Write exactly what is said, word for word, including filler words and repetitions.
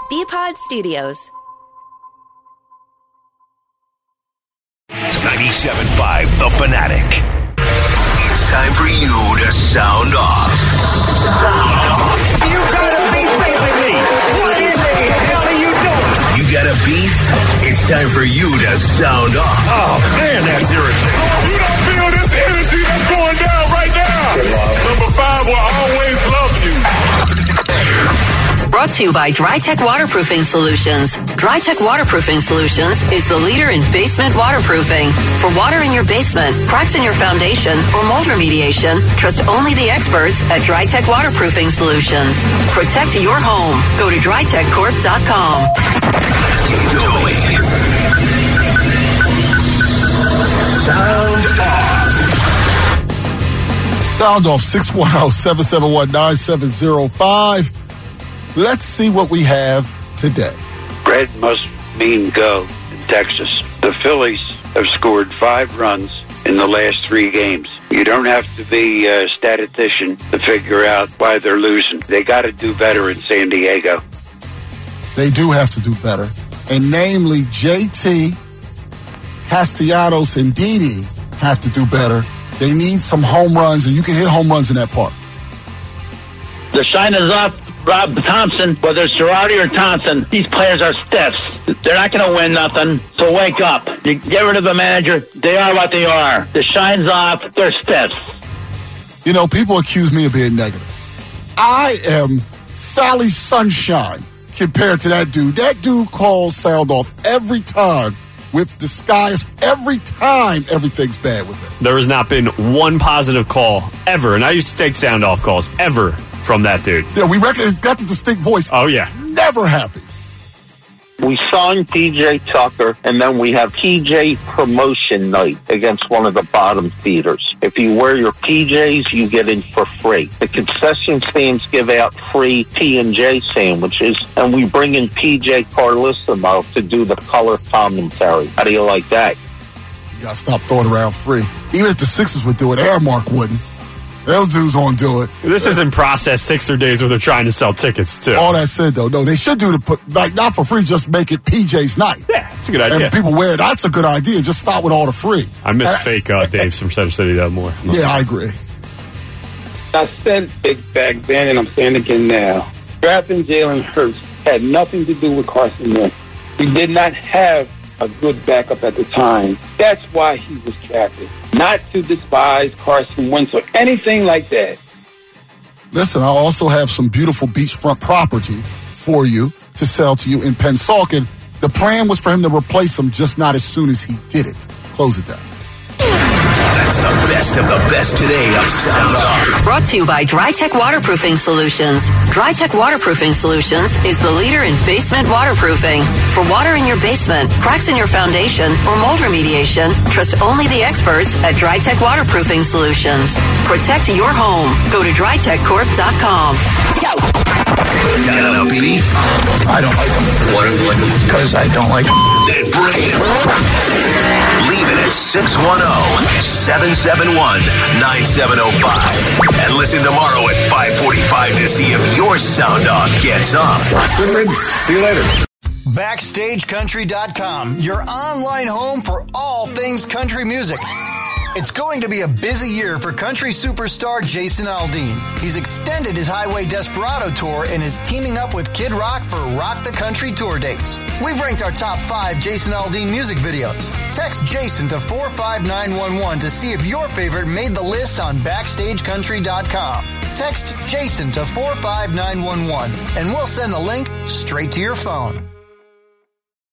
B-Pod Studios. ninety-seven point five The Fanatic. It's time for you to sound off. Sound off. You gotta be facing me. What in the hell are you doing? You got a beef? It's time for you to sound off. Oh, man, that's irritating. Oh, you don't feel this energy that's going down right now. Number five will always love you. Brought to you by DryTech Waterproofing Solutions. DryTech Waterproofing Solutions is the leader in basement waterproofing. For water in your basement, cracks in your foundation, or mold remediation, trust only the experts at DryTech Waterproofing Solutions. Protect your home. Go to dry tech corp dot com. Sound off. Sound off six one zero, seven seven one, nine seven zero five. Let's see what we have today. Red must mean go in Texas. The Phillies have scored five runs in the last three games. You don't have to be a statistician to figure out why they're losing. They got to do better in San Diego. They do have to do better. And namely, J T, Castellanos, and Didi have to do better. They need some home runs, and you can hit home runs in that park. The shine is off Rob Thompson, whether it's Girardi or Thompson. These players are stiffs. They're not going to win nothing, so wake up. You get rid of the manager. They are what they are. The shine's off. They're stiffs. You know, people accuse me of being negative. I am Sally Sunshine compared to that dude. That dude calls sound off every time with the skies. Every time everything's bad with him. There has not been one positive call ever, and I used to take sound off calls ever from that dude. Yeah, we reckon it's got the distinct voice. Oh, yeah. Never happy. We signed P J Tucker, and then we have P J promotion night against one of the bottom feeders. If you wear your P Js, you get in for free. The concession stands give out free P and J sandwiches, and we bring in P J Carlissimo to do the color commentary. How do you like that? You got to stop throwing around free. Even if the Sixers would do it, Airmark wouldn't. Those dudes won't do it. This isn't processed Sixer days where they're trying to sell tickets, too. All that said, though, no, they should do the, like, not for free, just make it P J's night. Yeah, it's a good idea. And people wear it. That's a good idea. Just start with all the free. I miss and, fake uh, Dave's from Center City, though, more. Yeah, I agree. I said it back then, and I'm saying it again now. Drafting Jalen Hurts had nothing to do with Carson Wentz. We did not have a good backup at the time. That's why he was drafted. Not to despise Carson Wentz or anything like that. Listen, I also have some beautiful beachfront property for you to sell to you in Pennsauken. The plan was for him to replace him, just not as soon as he did it. Close it down. That's the best of the best today of Sound Off. Brought to you by DryTech Waterproofing Solutions. DryTech Waterproofing Solutions is the leader in basement waterproofing. For water in your basement, cracks in your foundation, or mold remediation, trust only the experts at DryTech Waterproofing Solutions. Protect your home. Go to dry tech corp dot com. Got a beef? I don't like them. What is it? Because I don't like them. Then bring it. Leave it at six one zero, seven seven one, nine seven zero five. And listen tomorrow at five forty-five to see if your sound off gets on. Good. See you later. Backstage Country dot com, your online home for all things country music. It's going to be a busy year for country superstar Jason Aldean. He's extended his Highway Desperado tour and is teaming up with Kid Rock for Rock the Country tour dates. We've ranked our top five Jason Aldean music videos. Text Jason to four five nine one one to see if your favorite made the list on Backstage Country dot com. Text Jason to four five nine one one and we'll send the link straight to your phone.